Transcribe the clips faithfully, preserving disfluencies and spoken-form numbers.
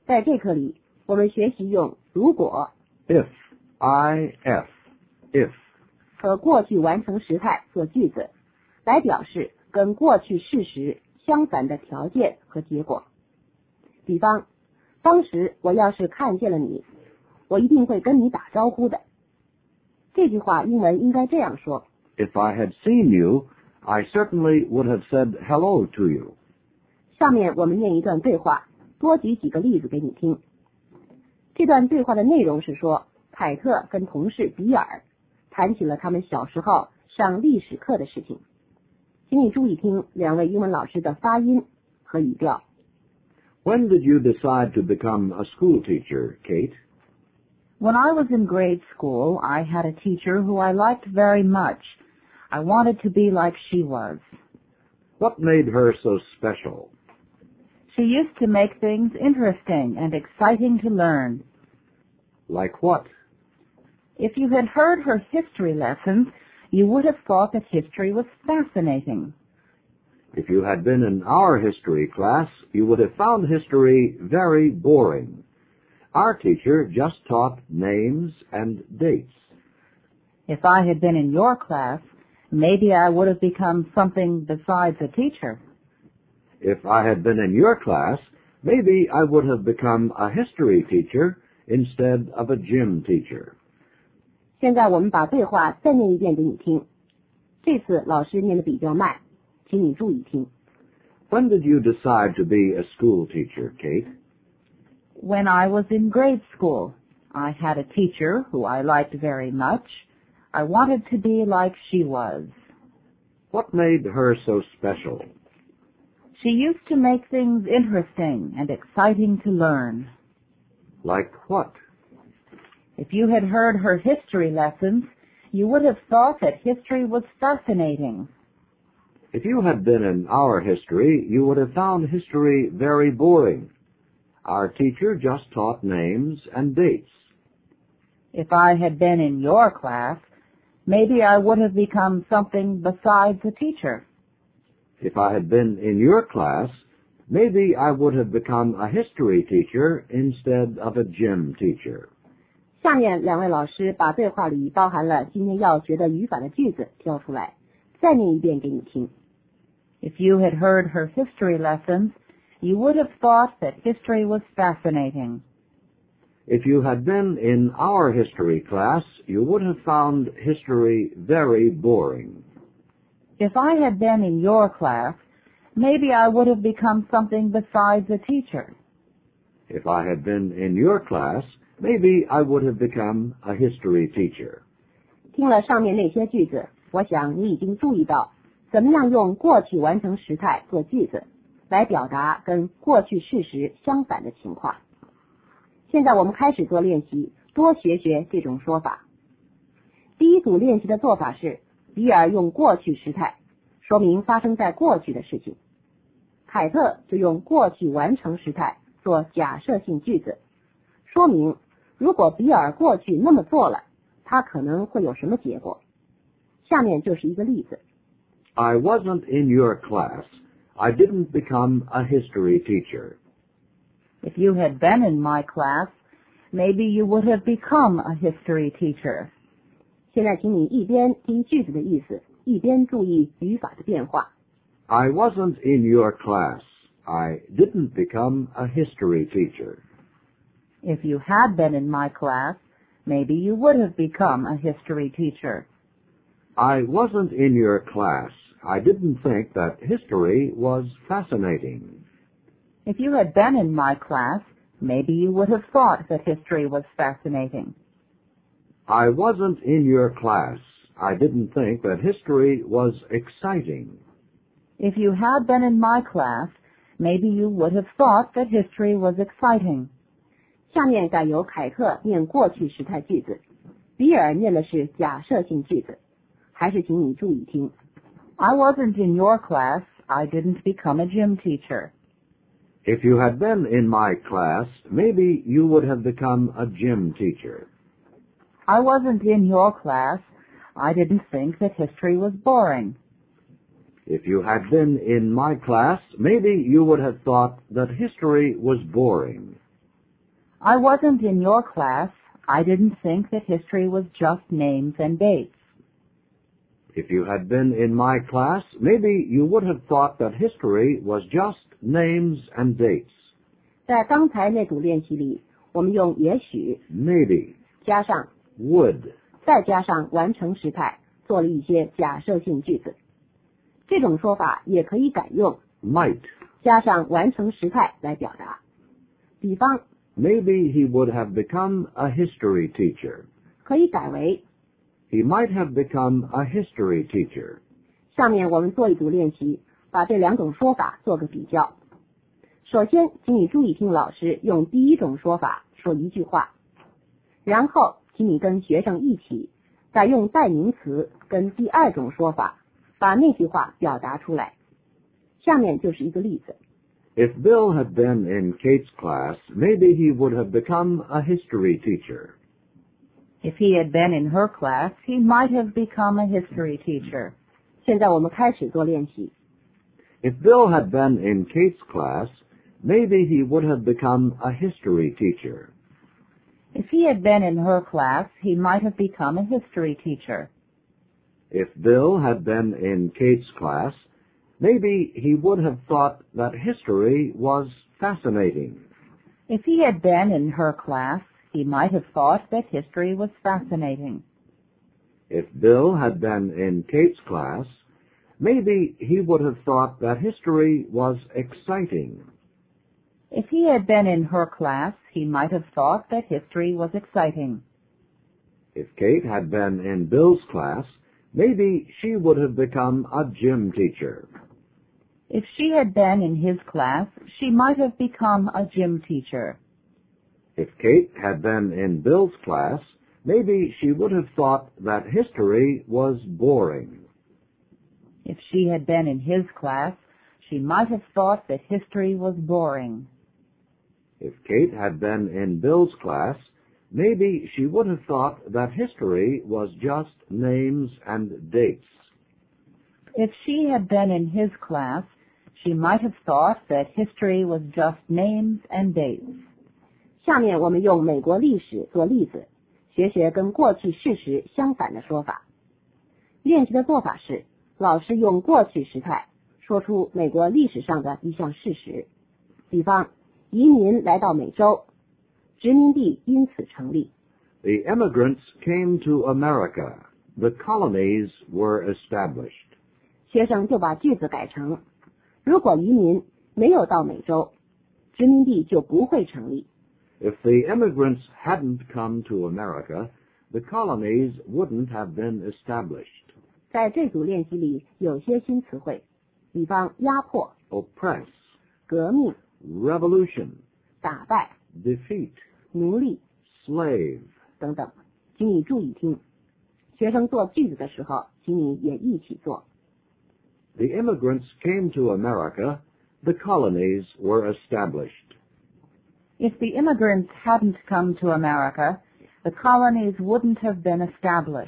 在这课里，我们学习用如果 if, if, if 和过去完成时态做句子，来表示跟过去事实相反的条件和结果。比方，当时我要是看见了你，我一定会跟你打招呼的。这句话英文应该这样说 If I had seen you, I certainly would have said hello to you. 下面我们念一段对话，多举几个例子给你听。这段对话的内容是说，凯特跟同事比尔谈起了他们小时候上历史课的事情。请你注意听两位英文老师的发音和语调。 When did you decide to become a school teacher, Kate? When I was in grade school, I had a teacher who I liked very much. I wanted to be like she was. What made her so special? She used to make things interesting and exciting to learn. Like what? If you had heard her history lessons, you would have thought that history was fascinating. If you had been in our history class, you would have found history very boring. Our teacher just taught names and dates. If I had been in your class, maybe I would have become something besides a teacher. If I had been in your class, maybe I would have become a history teacher instead of a gym teacher. 现在我们把对话再念一遍给你听。这次老师念得比较慢，请你注意听。 When did you decide to be a school teacher, Kate? When I was in grade school, I had a teacher who I liked very much. I wanted to be like she was. What made her so special? She used to make things interesting and exciting to learn. Like what? If you had heard her history lessons, you would have thought that history was fascinating. If you had been in our history, you would have found history very boring. Our teacher just taught names and dates. If I had been in your class, maybe I would have become something besides a teacher. If I had been in your class, maybe I would have become a history teacher instead of a gym teacher. 下面两位老师把对话里包含了今天要学的语法的句子挑出来，再念一遍给你听。 If you had heard her history lessons, you would have thought that history was fascinating. If you had been in our history class, you would have found history very boring. If I had been in your class, maybe I would have become something besides a teacher. If I had been in your class, maybe I would have become a history teacher. 听了上面那些句子，我想你已经注意到怎么样用过去完成时态做句子，来表达跟过去事实相反的情况。现在我们开始做练习，多学学这种说法。第一组练习的做法是，比尔用过去时态说明发生在过去的事情，凯特就用过去完成时态做假设性句子，说明如果比尔过去那么做了，他可能会有什么结果。下面就是一个例子。 I wasn't in your class. I didn't become a history teacher. If you had been in my class, maybe you would have become a history teacher. 现在请你一边听句子的意思，一边注意语法的变化。 I wasn't in your class. I didn't become a history teacher. If you had been in my class, maybe you would have become a history teacher. I wasn't in your class. I didn't think that history was fascinating. If you had been in my class, maybe you would have thought that history was fascinating. I wasn't in your class. I didn't think that history was exciting. If you had been in my class, maybe you would have thought that history was exciting. 下面改由凯特念过去时态句子，比尔念的是假设性句子，还是请你注意听。 I wasn't in your class. I didn't become a gym teacher. If you had been in my class, maybe you would have become a gym teacher. I wasn't in your class. I didn't think that history was boring. If you had been in my class, maybe you would have thought that history was boring. I wasn't in your class. I didn't think that history was just names and dates. If you had been in my class, maybe you would have thought that history was just names and dates. 在刚才那组练习里，我们用也许 Maybe, 加上 would, 再加上完成时态，做了一些假设性句子。这种说法也可以改用 might. 加上完成时态来表达。比方 Maybe he would have become a history teacher. 可以改为 He might have become a history teacher. 下面我们做一组练习，把这两种说法做个比较。首先，请你注意听老师用第一种说法说一句话，然后请你跟学生一起再用代名词跟第二种说法把那句话表达出来。下面就是一个例子。 If Bill had been in Kate's class, maybe he would have become a history teacher. If he had been in her class, he might have become a history teacher. 现在我们开始做练习。 If Bill had been in Kate's class, maybe he would have become a history teacher. If he had been in her class, he might have become a history teacher. If Bill had been in Kate's class, maybe he would have thought that history was fascinating. If he had been in her class, he might have thought that history was fascinating. If Bill had been in Kate's class, maybe he would have thought that history was exciting. If he had been in her class, he might have thought that history was exciting. If Kate had been in Bill's class, maybe she would have become a gym teacher. If she had been in his class, she might have become a gym teacher. If Kate had been in Bill's class, maybe she would have thought that history was boring. If she had been in his class, she might have thought that history was boring. If Kate had been in Bill's class, maybe she would have thought that history was just names and dates. If she had been in his class, she might have thought that history was just names and dates. 下面我们用美国历史做例子，学学跟过去事实相反的说法。练习的做法是，老师用过去时态说出美国历史上的一项事实，比方移民来到美洲，殖民地因此成立。 The immigrants came to America. The colonies were established. 学生就把句子改成，如果移民没有到美洲，殖民地就不会成立。 If the immigrants hadn't come to America, the colonies wouldn't have been established. 在这组练习里有些新词汇，比方压迫、 Oppress, 革命、 revolution, 打败、 defeat, 奴隶 slave. 等等，请你注意听。学生做句子的时候，请你也一起做。 The immigrants came to America. The colonies were established. If the immigrants hadn't come to America, the colonies wouldn't have been established.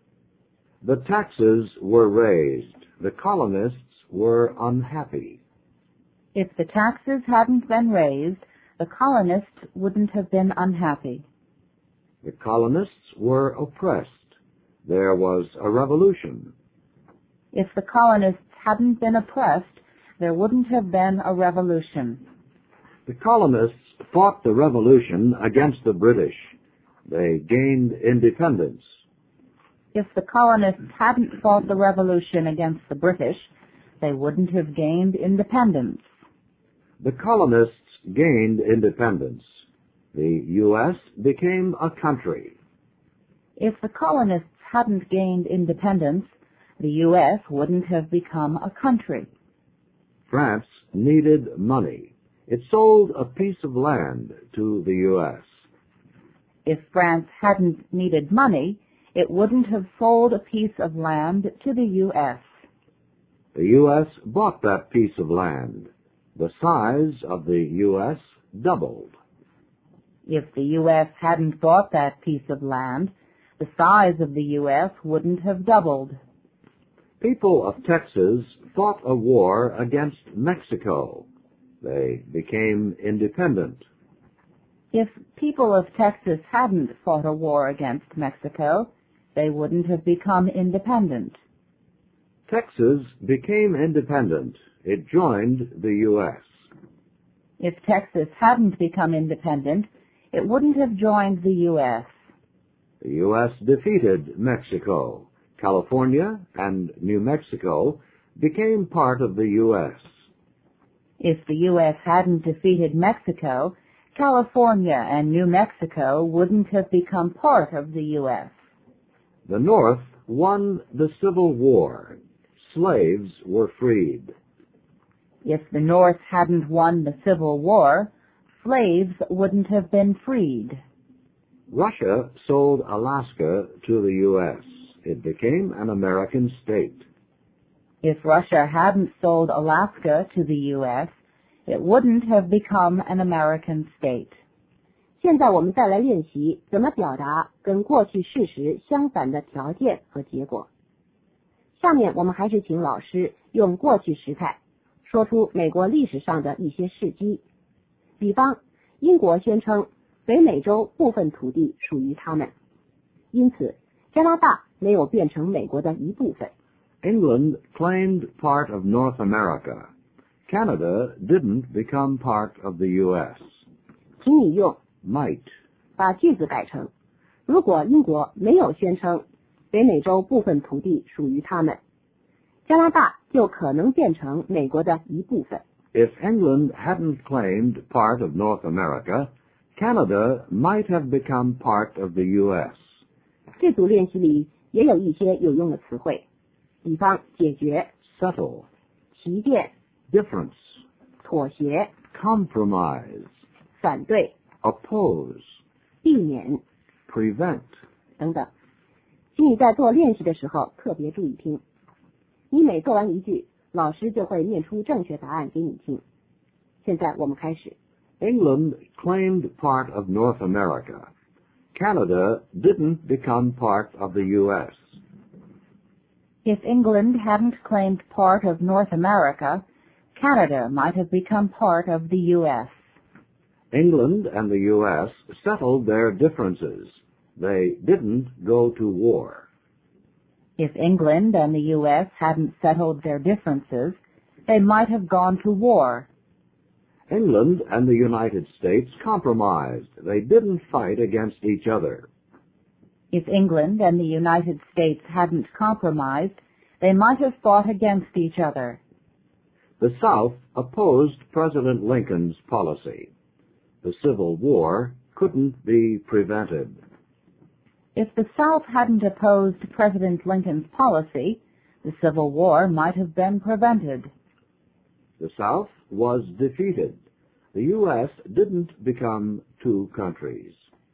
The taxes were raised. The colonists were unhappy. If the taxes hadn't been raised, the colonists wouldn't have been unhappy. The colonists were oppressed. There was a revolution. If the colonists hadn't been oppressed, there wouldn't have been a revolution. The colonists fought the revolution against the British. They gained independence. If the colonists hadn't fought the revolution against the British, they wouldn't have gained independence. The colonists gained independence. The U S became a country. If the colonists hadn't gained independence, the U S wouldn't have become a country. France needed money. It sold a piece of land to the U S. If France hadn't needed money, it wouldn't have sold a piece of land to the U S. The U S bought that piece of land. The size of the U S doubled. If the U S hadn't bought that piece of land, the size of the U S wouldn't have doubled. People of Texas fought a war against Mexico. They became independent. If people of Texas hadn't fought a war against Mexico, they wouldn't have become independent. Texas became independent. It joined the U S If Texas hadn't become independent, it wouldn't have joined the U S The U S defeated Mexico. California and New Mexico became part of the U S If the U S hadn't defeated Mexico, California and New Mexico wouldn't have become part of the U S The North won the Civil War. Slaves were freed. If the North hadn't won the Civil War, slaves wouldn't have been freed. Russia sold Alaska to the U S It became an American state. If Russia hadn't sold Alaska to the U S, it wouldn't have become an American state. 现在我们再来练习怎么表达跟过去事实相反的条件和结果。下面我们还是请老师用过去时态说出美国历史上的一些事迹。比方，英国宣称北美洲部分土地属于他们，因此加拿大没有变成美国的一部分。 England claimed part of North America. Canada didn't become part of the U S 请你用 Might. 把句子改成：如果英国没有宣称北美洲部分土地属于他们，加拿大就可能变成美国的一部分。 If England hadn't claimed part of North America, Canada might have become part of the U S 这组练习里也有一些有用的词汇，比方解决、 Settle. 旗舰、 Difference. 妥协、 Compromise. 反对、 Oppose. 避免 Prevent. 等等。请你在做练习的时候特别注意听。你每做完一句，老师就会念出正确答案给你听。现在我们开始。 England claimed part of North America. Canada didn't become part of the U S If England hadn't claimed part of North America, Canada might have become part of the U S England and the U S settled their differences. They didn't go to war. If England and the U S hadn't settled their differences, they might have gone to war. England and the United States compromised. They didn't fight against each other. If England and the United States hadn't compromised, they might have fought against each other. The South opposed President Lincoln's policy. The Civil War couldn't be prevented. If the South hadn't opposed President Lincoln's policy, the Civil War might have been prevented. The South was defeated. The U S didn't become two countries.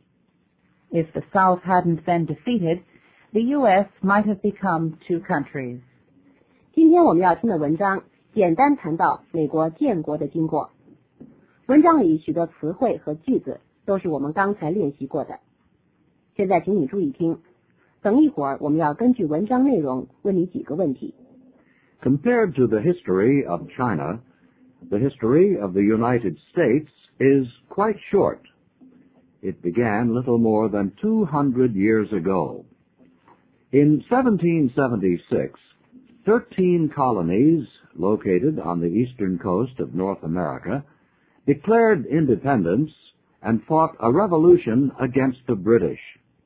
If the South hadn't been defeated, the U S might have become two countries. 今天我们要听的文章简单谈到美国建国的经过。文章里许多词汇和句子都是我们刚才练习过的。现在请你注意听，等一会儿我们要根据文章内容问你几个问题。 Compared to the history of China, the history of the United States is quite short. It began little more than two hundred years ago. In seventeen seventy-six, thirteen colonies located on the eastern coast of North America declared independence and fought a revolution against the British.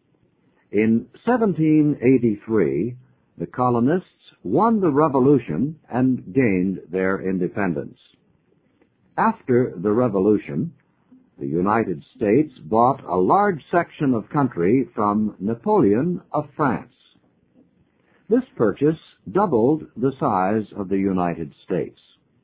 In seventeen eighty-three, the colonists won the revolution and gained their independence. After the revolution, the United States bought a large section of country from Napoleon of France. This purchase doubled the size of the United States.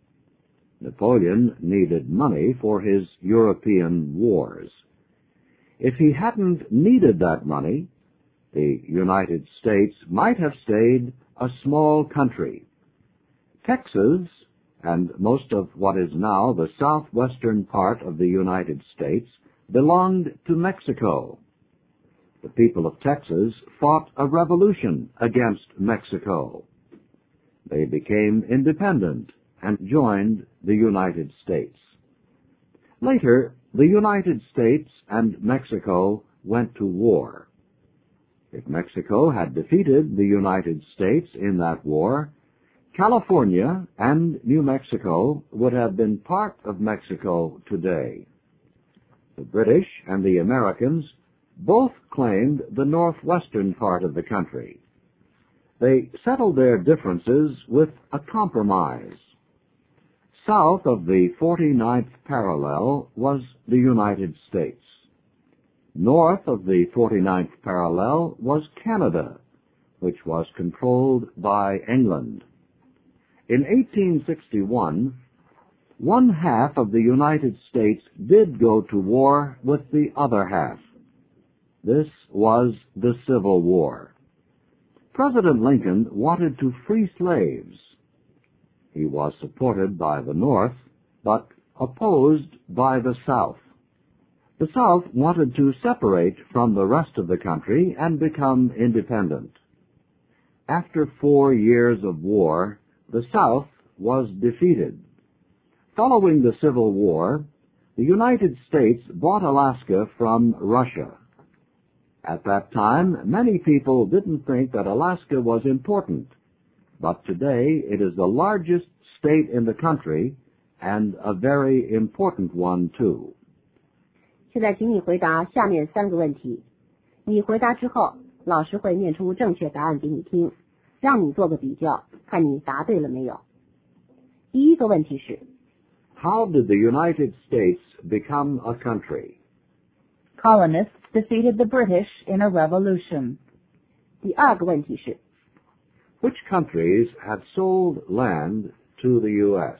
Napoleon needed money for his European wars. If he hadn't needed that money, the United States might have stayed a small country. Texas, and most of what is now the southwestern part of the United States, belonged to Mexico. The people of Texas fought a revolution against Mexico. They became independent and joined the United States. Later, the United States and Mexico went to war. If Mexico had defeated the United States in that war, California and New Mexico would have been part of Mexico today. The British and the Americans both claimed the northwestern part of the country. They settled their differences with a compromise. South of the forty-ninth parallel was the United States. North of the forty-ninth parallel was Canada, which was controlled by England. In eighteen sixty-one, one half of the United States did go to war with the other half. This was the Civil War. President Lincoln wanted to free slaves. He was supported by the North, but opposed by the South. The South wanted to separate from the rest of the country and become independent. After four years of war, the South was defeated. Following the Civil War, the United States bought Alaska from Russia. At that time, many people didn't think that Alaska was important, but today it is the largest state in the country and a very important one too. 现在请你回答下面三个问题。你回答之后，老师会念出正确答案给你听，让你做个比较，看你答对了没有。第一个问题是 How did the United States become a country? Colonists defeated the British in a revolution. 第二个问题是 Which countries have sold land to the U S?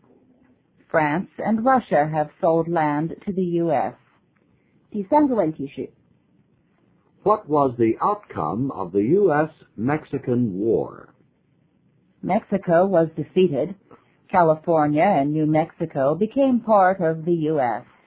France and Russia have sold land to the U S. 第三个问题是 What was the outcome of the U S Mexican War? Mexico was defeated. California and New Mexico became part of the U S